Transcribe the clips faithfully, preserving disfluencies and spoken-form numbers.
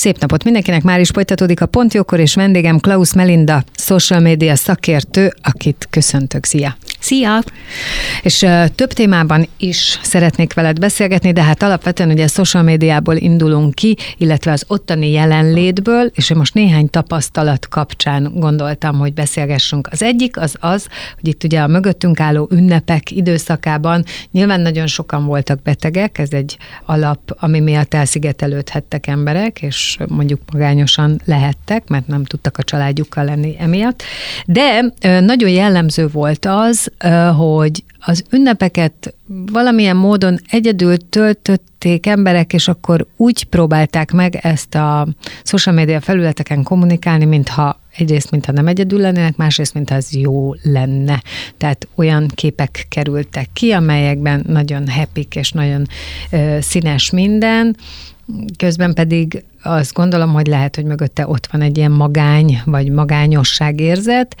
Szép napot mindenkinek, már is folytatódik a Pont Jókor, és vendégem Klaus Melinda, social media szakértő, akit köszöntök. Szia! Szia! És uh, több témában is szeretnék veled beszélgetni, de hát alapvetően ugye a social médiából indulunk ki, illetve az ottani jelenlétből, és én most néhány tapasztalat kapcsán gondoltam, hogy beszélgessünk. Az egyik az az, hogy itt ugye a mögöttünk álló ünnepek időszakában nyilván nagyon sokan voltak betegek, ez egy alap, ami miatt elszigetelődhettek emberek, és mondjuk magányosan lehettek, mert nem tudtak a családjukkal lenni emiatt. De nagyon jellemző volt az, hogy az ünnepeket valamilyen módon egyedül töltötték emberek, és akkor úgy próbálták meg ezt a social media felületeken kommunikálni, mintha egyrészt, mintha nem egyedül lennének, másrészt, mintha ez jó lenne. Tehát olyan képek kerültek ki, amelyekben nagyon happy és nagyon ö, színes minden, közben pedig azt gondolom, hogy lehet, hogy mögötte ott van egy ilyen magány, vagy magányosság érzet,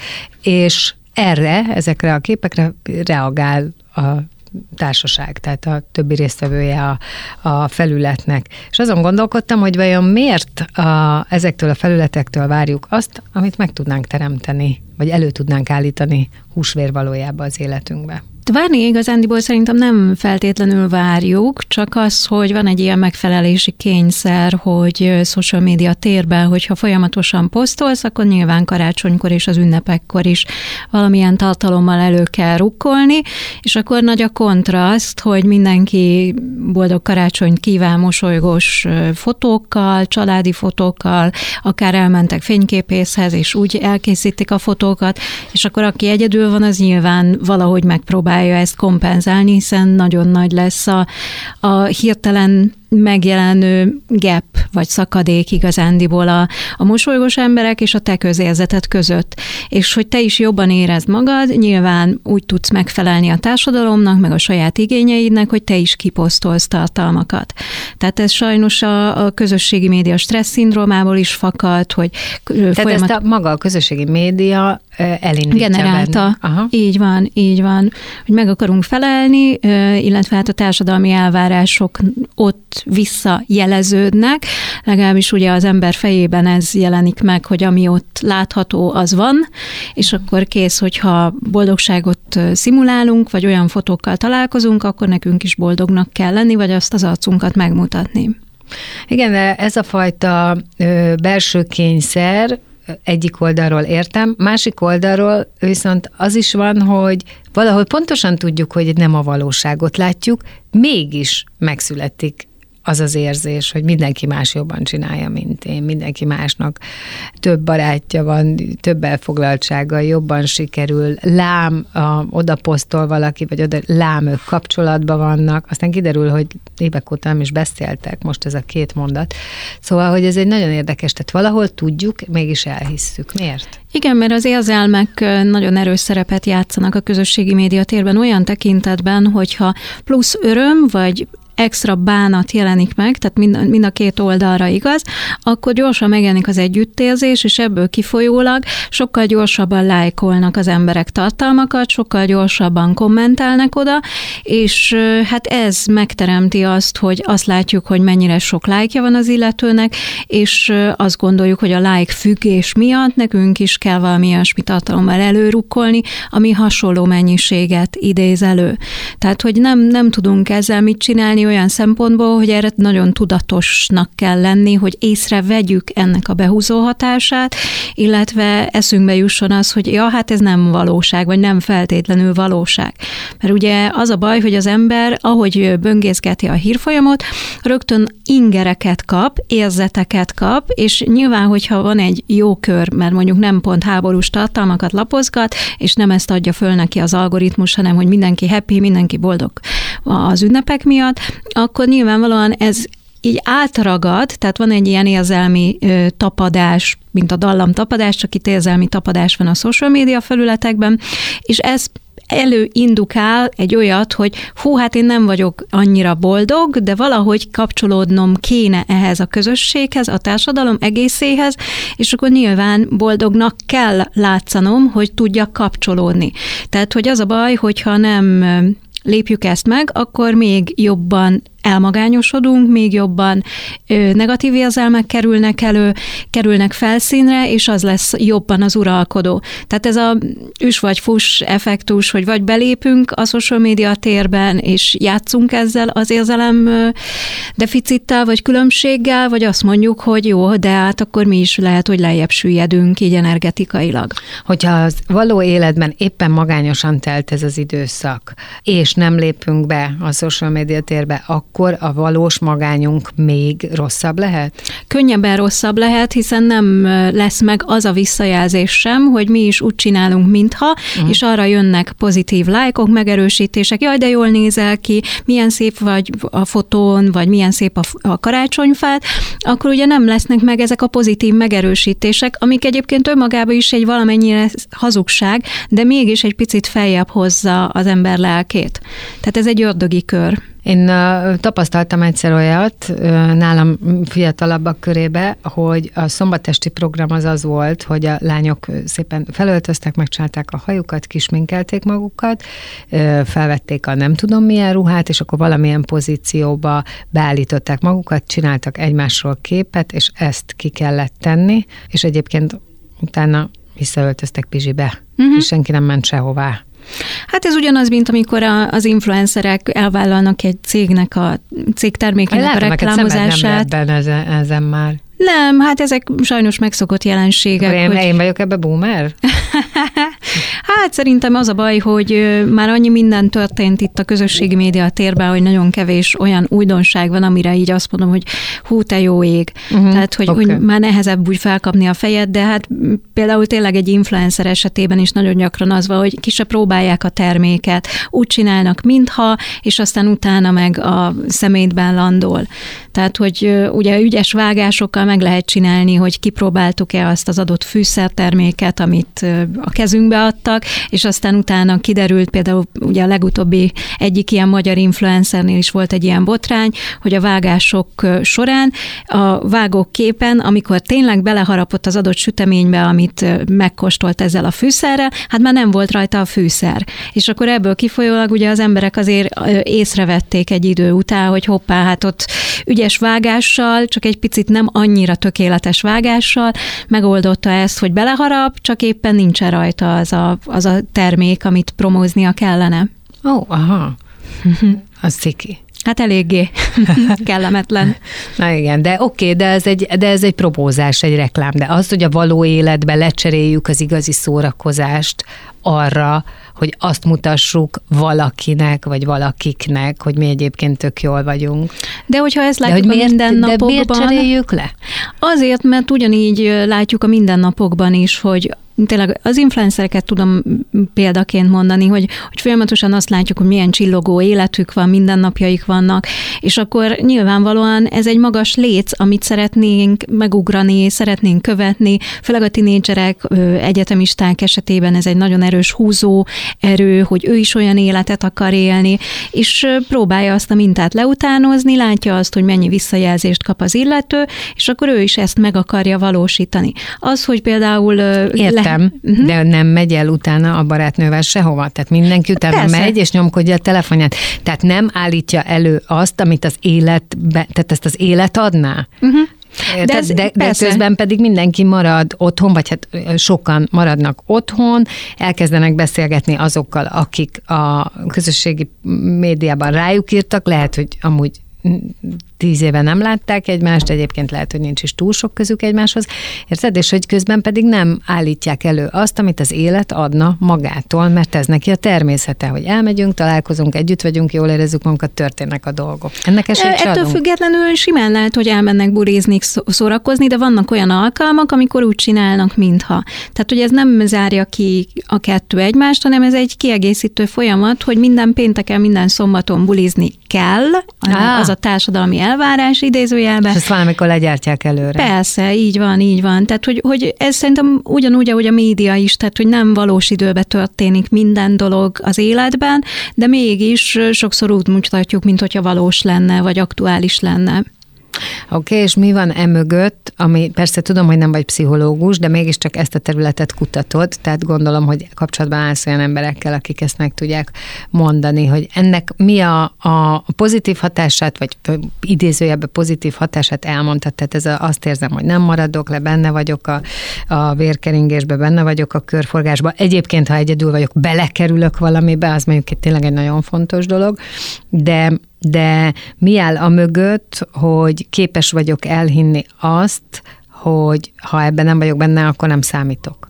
és erre, ezekre a képekre reagál a társaság, tehát a többi résztvevője a, a felületnek. És azon gondolkodtam, hogy vajon miért a, ezektől a felületektől várjuk azt, amit meg tudnánk teremteni, vagy elő tudnánk állítani húsvér valójában az életünkbe. Várni igazándiból szerintem nem feltétlenül várjuk, csak az, hogy van egy ilyen megfelelési kényszer, hogy social media térben, hogyha folyamatosan posztolsz, akkor nyilván karácsonykor és az ünnepekkor is valamilyen tartalommal elő kell rukkolni, és akkor nagy a kontraszt, hogy mindenki boldog karácsonyt kíván mosolygós fotókkal, családi fotókkal, akár elmentek fényképészhez, és úgy elkészítik a fotókat, és akkor aki egyedül van, az nyilván valahogy megpróbál ezt kompenzálni, hiszen nagyon nagy lesz a, a hirtelen megjelenő gap, vagy szakadék igazándiból a, a mosolygós emberek és a te közérzeted között. És hogy te is jobban érezd magad, nyilván úgy tudsz megfelelni a társadalomnak, meg a saját igényeidnek, hogy te is kiposztolsz tartalmakat. Tehát ez sajnos a, a közösségi média stressz-szindrómából is fakad, hogy Tehát folyamat... ezt a maga a közösségi média elindítja generálta. Így van, így van. Hogy meg akarunk felelni, illetve hát a társadalmi elvárások ott visszajeleződnek, legalábbis ugye az ember fejében ez jelenik meg, hogy ami ott látható, az van, és akkor kész, hogyha boldogságot szimulálunk, vagy olyan fotókkal találkozunk, akkor nekünk is boldognak kell lenni, vagy azt az arcunkat megmutatni. Igen, de ez a fajta ö, belső kényszer, egyik oldalról értem, másik oldalról viszont az is van, hogy valahol pontosan tudjuk, hogy nem a valóságot látjuk, mégis megszületik az az érzés, hogy mindenki más jobban csinálja, mint én, mindenki másnak több barátja van, több elfoglaltsága, jobban sikerül, lám, a, oda posztol valaki, vagy oda lám, ők kapcsolatban vannak, aztán kiderül, hogy évek óta nem is beszéltek, most ez a két mondat. Szóval, hogy ez egy nagyon érdekes, tehát valahol tudjuk, mégis elhisszük. Miért? Igen, mert az érzelmek nagyon erős szerepet játszanak a közösségi médiatérben olyan tekintetben, hogyha plusz öröm, vagy extra bánat jelenik meg, tehát mind, mind a két oldalra igaz, akkor gyorsan megjelenik az együttérzés, és ebből kifolyólag sokkal gyorsabban lájkolnak az emberek tartalmakat, sokkal gyorsabban kommentelnek oda, és hát ez megteremti azt, hogy azt látjuk, hogy mennyire sok lájkja van az illetőnek, és azt gondoljuk, hogy a lájk függés miatt nekünk is kell valami ilyesmi tartalommal előrukkolni, ami hasonló mennyiséget idéz elő. Tehát, hogy nem, nem tudunk ezzel mit csinálni olyan szempontból, hogy erre nagyon tudatosnak kell lenni, hogy észrevegyük ennek a behúzó hatását, illetve eszünkbe jusson az, hogy ja, hát ez nem valóság, vagy nem feltétlenül valóság. Mert ugye az a baj, hogy az ember, ahogy böngészgeti a hírfolyamot, rögtön ingereket kap, érzeteket kap, és nyilván, hogyha van egy jó kör, mert mondjuk nem pont háborús tartalmakat lapozgat, és nem ezt adja föl neki az algoritmus, hanem hogy mindenki happy, mindenki boldog az ünnepek miatt, akkor nyilvánvalóan ez így átragad, tehát van egy ilyen érzelmi ö, tapadás, mint a dallam tapadás, csak itt érzelmi tapadás van a social media felületekben, és ez előindukál egy olyat, hogy hú, hát én nem vagyok annyira boldog, de valahogy kapcsolódnom kéne ehhez a közösséghez, a társadalom egészéhez, és akkor nyilván boldognak kell látszanom, hogy tudjak kapcsolódni. Tehát, hogy az a baj, hogyha nem lépjük ezt meg, akkor még jobban elmagányosodunk, még jobban negatív érzelmek kerülnek elő, kerülnek felszínre, és az lesz jobban az uralkodó. Tehát ez a üs vagy fuss effektus, hogy vagy belépünk a social media térben, és játszunk ezzel az érzelem deficittel, vagy különbséggel, vagy azt mondjuk, hogy jó, de hát akkor mi is lehet, hogy lejjebb süllyedünk így energetikailag. Hogyha az való életben éppen magányosan telt ez az időszak, és nem lépünk be a social media térbe, akkor a valós magányunk még rosszabb lehet? Könnyebben rosszabb lehet, hiszen nem lesz meg az a visszajelzés sem, hogy mi is úgy csinálunk, mintha, uh-huh. és arra jönnek pozitív lájkok, megerősítések, jaj, de jól nézel ki, milyen szép vagy a fotón, vagy milyen szép a, a karácsonyfát, akkor ugye nem lesznek meg ezek a pozitív megerősítések, amik egyébként önmagában is egy valamennyire hazugság, de mégis egy picit feljebb hozza az ember lelkét. Tehát ez egy ördögi kör. Én uh, tapasztaltam egyszer olyat uh, nálam fiatalabbak körébe, hogy a szombatesti program az az volt, hogy a lányok szépen felöltöztek, megcsinálták a hajukat, kisminkelték magukat, uh, felvették a nem tudom milyen ruhát, és akkor valamilyen pozícióba beállították magukat, csináltak egymásról képet, és ezt ki kellett tenni, és egyébként utána visszaöltöztek pizsibe, uh-huh. és senki nem ment sehová. Hát ez ugyanaz, mint amikor a, az influencerek elvállalnak egy cégnek a cég termékének a reklámozását. Nem ezen, ezen már. Nem, hát ezek sajnos megszokott jelenségek. Én, hogy... én vagyok ebbe boomer? Hát szerintem az a baj, hogy már annyi minden történt itt a közösségi média térben, hogy nagyon kevés olyan újdonság van, amire így azt mondom, hogy hú, te jó ég. Uh-huh. Tehát, hogy, okay. hogy már nehezebb úgy felkapni a fejed, de hát például tényleg egy influencer esetében is nagyon gyakran az van, hogy ki se próbálják a terméket, úgy csinálnak, mintha, és aztán utána meg a szemétben landol. Tehát, hogy ugye ügyes vágásokkal meg lehet csinálni, hogy kipróbáltuk-e azt az adott fűszerterméket, amit a kezünkbe adtak, és aztán utána kiderült, például ugye a legutóbbi egyik ilyen magyar influencernél is volt egy ilyen botrány, hogy a vágások során a vágóképen, amikor tényleg beleharapott az adott süteménybe, amit megkóstolt ezzel a fűszerrel, hát már nem volt rajta a fűszer. És akkor ebből kifolyólag ugye az emberek azért észrevették egy idő után, hogy hoppá, hát ott ügyes vágással, csak egy picit nem annyira tökéletes vágással megoldotta ezt, hogy beleharap, csak éppen nincsen rajta az a, az a termék, amit promóznia kellene. Ó, oh, aha. Az ciki. Hát eléggé kellemetlen. Na igen, de oké, okay, de, ez egy, de ez egy promózás, egy reklám, de az, hogy a való életbe lecseréljük az igazi szórakozást arra, hogy azt mutassuk valakinek, vagy valakiknek, hogy mi egyébként tök jól vagyunk. De hogyha ezt látjuk a mindennapokban... De miért cseréljük le? Azért, mert ugyanígy látjuk a mindennapokban is, hogy tényleg az influencereket tudom példaként mondani, hogy, hogy folyamatosan azt látjuk, hogy milyen csillogó életük van, mindennapjaik vannak, és akkor nyilvánvalóan ez egy magas léc, amit szeretnénk megugrani, szeretnénk követni, főleg a tinédzserek, egyetemisták esetében ez egy nagyon erős húzó erő, hogy ő is olyan életet akar élni, és próbálja azt a mintát leutánozni, látja azt, hogy mennyi visszajelzést kap az illető, és akkor ő is ezt meg akarja valósítani. Az, hogy például... Értem, le... de nem megy el utána a barátnővel sehova. Tehát mindenki utána Persze. megy, és nyomkodja a telefonját. Tehát nem állítja elő azt, amit az életbe, tehát ezt az élet adná. Uh-huh. De, ez, de, de közben pedig mindenki marad otthon, vagy hát sokan maradnak otthon, elkezdenek beszélgetni azokkal, akik a közösségi médiában rájuk írtak, lehet, hogy amúgy tíz éve nem látták egymást, egyébként lehet, hogy nincs is túl sok közük egymáshoz, érted? És hogy közben pedig nem állítják elő azt, amit az élet adna magától, mert ez neki a természete, hogy elmegyünk, találkozunk, együtt vagyunk, jól érezzük magunkat, történnek a dolgok. Ennek esélyt se Ettől adunk. függetlenül simán lehet, hogy elmennek bulizni, szórakozni, de vannak olyan alkalmak, amikor úgy csinálnak, mintha. Tehát, hogy ez nem zárja ki a kettő egymást, hanem ez egy kiegészítő folyamat, hogy minden pénteken, minden szombaton bulizni kell, ah. az a társadalmi elvárás idézőjelben. És ezt valamikor legyártják előre. Persze, így van, így van. Tehát, hogy, hogy ez szerintem ugyanúgy, ahogy a média is, tehát, hogy nem valós időben történik minden dolog az életben, de mégis sokszor úgy mutatjuk, mint hogyha valós lenne, vagy aktuális lenne. Oké, okay, és mi van emögött, ami persze tudom, hogy nem vagy pszichológus, de mégiscsak ezt a területet kutatod, tehát gondolom, hogy kapcsolatban állsz olyan emberekkel, akik ezt meg tudják mondani, hogy ennek mi a, a pozitív hatását, vagy idézőjelben pozitív hatását elmondtad, tehát ez a, azt érzem, hogy nem maradok le, benne vagyok a, a vérkeringésbe, benne vagyok a körforgásba. Egyébként, ha egyedül vagyok, belekerülök valamibe, az mondjuk tényleg egy nagyon fontos dolog, de De mi áll a mögött, hogy képes vagyok elhinni azt, hogy ha ebben nem vagyok benne, akkor nem számítok?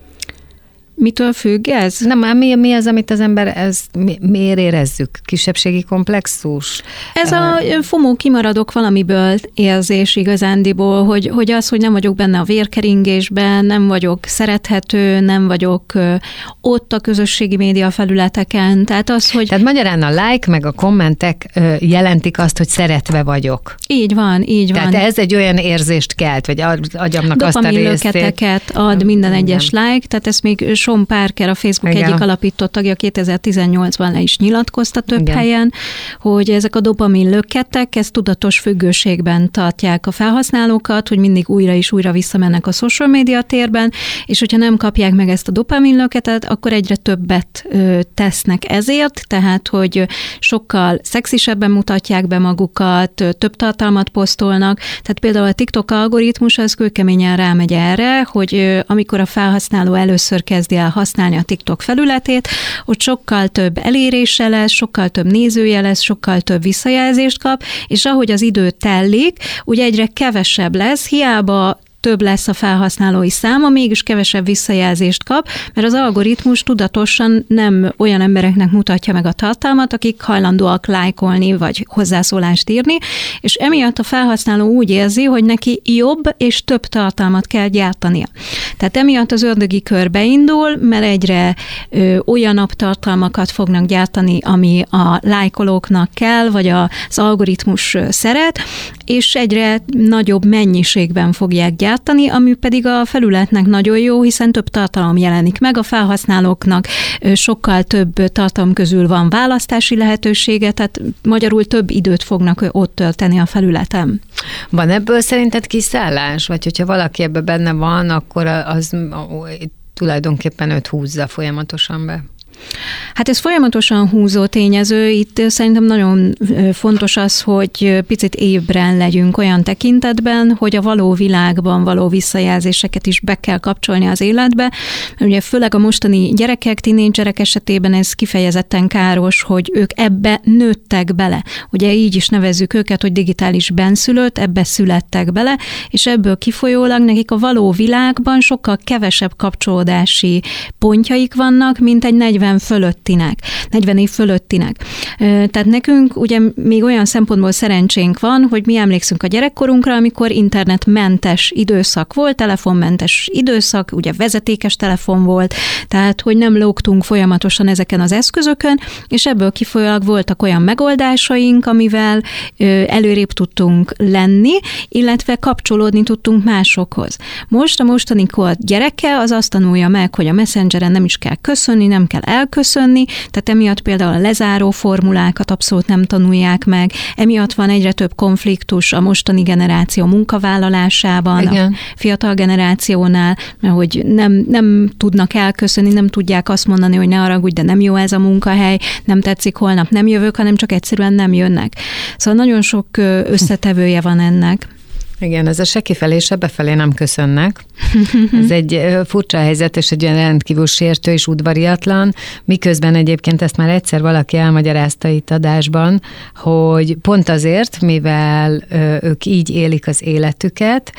Mitől függ ez? Nem, mi, mi az, amit az ember, ez, mi, miért érezzük? Kisebbségi komplexus? Ez a FOMO kimaradok valamiből érzés igazándiból, hogy, hogy az, hogy nem vagyok benne a vérkeringésben, nem vagyok szerethető, nem vagyok ott a közösségi média felületeken. Tehát az, hogy... Tehát magyarán a like meg a kommentek jelentik azt, hogy szeretve vagyok. Így van, így van. Tehát ez egy olyan érzést kelt, vagy agyamnak azt a részét. Dopaminlöketeket ad minden egyes like, tehát ezt még Sean Parker, a Facebook Igen. egyik alapító tagja kétezer-tizennyolcban le is nyilatkozta több Igen. helyen, hogy ezek a dopamin löketek, ez tudatos függőségben tartják a felhasználókat, hogy mindig újra és újra visszamennek a social media térben, és hogyha nem kapják meg ezt a dopamin löketet, akkor egyre többet ö, tesznek ezért, tehát, hogy sokkal szexisebben mutatják be magukat, több tartalmat posztolnak, tehát például a TikTok algoritmus az kőkeményen rámegy erre, hogy ö, amikor a felhasználó először kezdi el használni a TikTok felületét, ott sokkal több elérése lesz, sokkal több nézője lesz, sokkal több visszajelzést kap, és ahogy az idő tellik, ugye egyre kevesebb lesz, hiába több lesz a felhasználói száma, mégis kevesebb visszajelzést kap, mert az algoritmus tudatosan nem olyan embereknek mutatja meg a tartalmat, akik hajlandóak lájkolni, vagy hozzászólást írni, és emiatt a felhasználó úgy érzi, hogy neki jobb és több tartalmat kell gyártania. Tehát emiatt az ördögi kör beindul, mert egyre ö, olyanabb tartalmakat fognak gyártani, ami a lájkolóknak kell, vagy az algoritmus szeret, és egyre nagyobb mennyiségben fogják gyártani, ami pedig a felületnek nagyon jó, hiszen több tartalom jelenik meg, a felhasználóknak sokkal több tartalom közül van választási lehetősége, tehát magyarul több időt fognak ott tölteni a felületen. Van ebből szerinted kiszállás? Vagy hogyha valaki ebben benne van, akkor az tulajdonképpen őt húzza folyamatosan be? Hát ez folyamatosan húzó tényező, itt szerintem nagyon fontos az, hogy picit ébren legyünk olyan tekintetben, hogy a való világban való visszajelzéseket is be kell kapcsolni az életbe. Ugye főleg a mostani gyerekek, tínédzserek esetében ez kifejezetten káros, hogy ők ebbe nőttek bele. Ugye így is nevezzük őket, hogy digitális benszülött, ebbe születtek bele, és ebből kifolyólag nekik a való világban sokkal kevesebb kapcsolódási pontjaik vannak, mint egy negyven fölöttinek, negyven év fölöttinek. Tehát nekünk ugye még olyan szempontból szerencsénk van, hogy mi emlékszünk a gyerekkorunkra, amikor internetmentes időszak volt, telefonmentes időszak, ugye vezetékes telefon volt, tehát hogy nem lógtunk folyamatosan ezeken az eszközökön, és ebből kifolyólag voltak olyan megoldásaink, amivel előrébb tudtunk lenni, illetve kapcsolódni tudtunk másokhoz. Most a mostani kor gyereke az azt tanulja meg, hogy a Messengeren nem is kell köszönni, nem kell elköszönni, tehát emiatt például a lezáró formulákat abszolút nem tanulják meg, emiatt van egyre több konfliktus a mostani generáció munkavállalásában, Igen. a fiatal generációnál, mert hogy nem, nem tudnak elköszönni, nem tudják azt mondani, hogy ne haragudj, de nem jó ez a munkahely, nem tetszik, holnap nem jövök, hanem csak egyszerűen nem jönnek. Szóval nagyon sok összetevője van ennek. Igen, ez a se kifelé, se befelé nem köszönnek. Ez egy furcsa helyzet, és egy olyan rendkívül sértő és udvariatlan, miközben egyébként ezt már egyszer valaki elmagyarázta itt adásban, hogy pont azért, mivel ők így élik az életüket,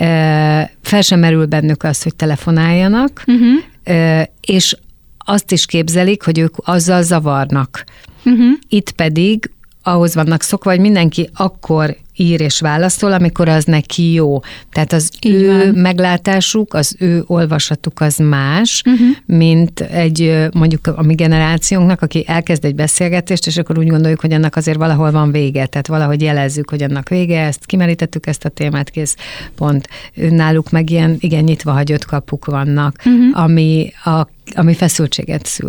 fel sem merül bennük az, hogy telefonáljanak, uh-huh. és azt is képzelik, hogy ők azzal zavarnak. Uh-huh. Itt pedig ahhoz vannak szokva, hogy mindenki akkor ír és válaszol, amikor az neki jó. Tehát az Így ő van. meglátásuk, az ő olvasatuk az más, uh-huh. mint egy mondjuk a mi generációnknak, aki elkezd egy beszélgetést, és akkor úgy gondoljuk, hogy annak azért valahol van vége, tehát valahogy jelezzük, hogy annak vége, ezt kimerítettük ezt a témát, kész, pont. Náluk meg ilyen igen nyitva hagyott kapuk vannak, uh-huh. ami, a, ami feszültséget szül.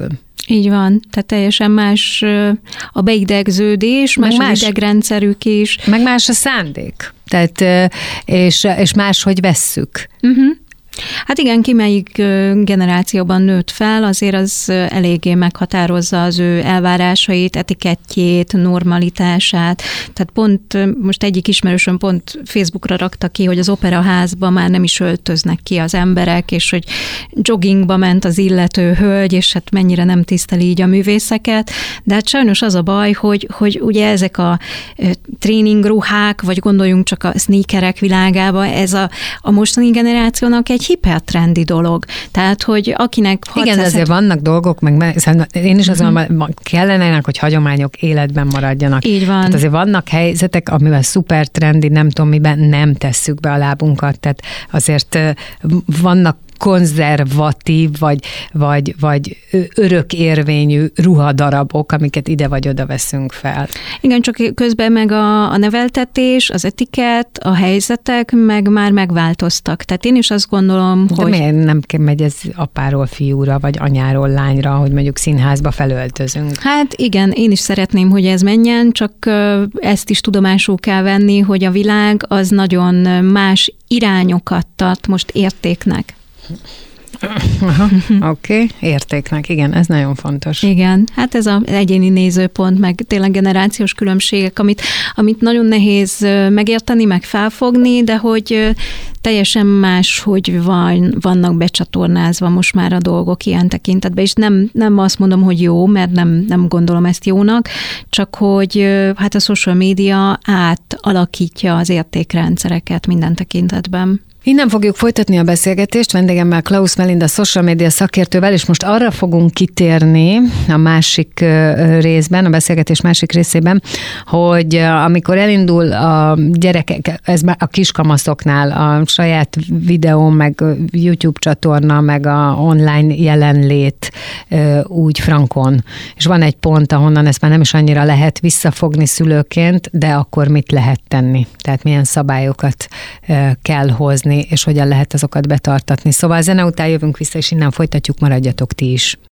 Így van, tehát teljesen más a beidegződés, más, más az idegrendszerük is. Meg más a szándék, tehát, és, és máshogy vesszük. Uh-huh. Hát igen, ki melyik generációban nőtt fel, azért az eléggé meghatározza az ő elvárásait, etikettjét, normalitását. Tehát pont most egyik ismerősöm pont Facebookra rakta ki, hogy az operaházban már nem is öltöznek ki az emberek, és hogy joggingba ment az illető hölgy, és hát mennyire nem tiszteli így a művészeket. De hát sajnos az a baj, hogy, hogy ugye ezek a tréningruhák, vagy gondoljunk csak a sneakerek világába, ez a, a mostani generációnak egy hipertrendi dolog. Tehát, hogy akinek... Igen, de azért vannak dolgok, meg én is azon uh-huh. kellenének, hogy hagyományok életben maradjanak. Így van. Tehát azért vannak helyzetek, amivel szuper trendi, nem tudom miben nem tesszük be a lábunkat. Tehát azért vannak konzervatív, vagy, vagy, vagy örökérvényű ruhadarabok, amiket ide vagy oda veszünk fel. Igen, csak közben meg a, a neveltetés, az etikett, a helyzetek meg már megváltoztak. Tehát én is azt gondolom, de hogy... De miért nem megy ez apáról fiúra, vagy anyáról lányra, hogy mondjuk színházba felöltözünk? Hát igen, én is szeretném, hogy ez menjen, csak ezt is tudomásul kell venni, hogy a világ az nagyon más irányokat tart most értéknek. Oké, okay. Értéknek, igen, ez nagyon fontos. Igen, hát ez az egyéni nézőpont, meg tényleg generációs különbségek, amit, amit nagyon nehéz megérteni, meg felfogni, de hogy teljesen más, hogy van, vannak becsatornázva most már a dolgok ilyen tekintetben, és nem, nem azt mondom, hogy jó, mert nem, nem gondolom ezt jónak, csak hogy hát a social media átalakítja az értékrendszereket minden tekintetben. Innen fogjuk folytatni a beszélgetést vendégemmel, Klaus Melinda social media szakértővel, és most arra fogunk kitérni a másik részben, a beszélgetés másik részében, hogy amikor elindul a gyerekek, ez már a kiskamaszoknál a saját videó, meg YouTube csatorna, meg a online jelenlét úgy frankon, és van egy pont, ahonnan ezt már nem is annyira lehet visszafogni szülőként, de akkor mit lehet tenni? Tehát milyen szabályokat kell hozni, és hogyan lehet azokat betartatni. Szóval a zene után jövünk vissza, és innen folytatjuk, maradjatok ti is.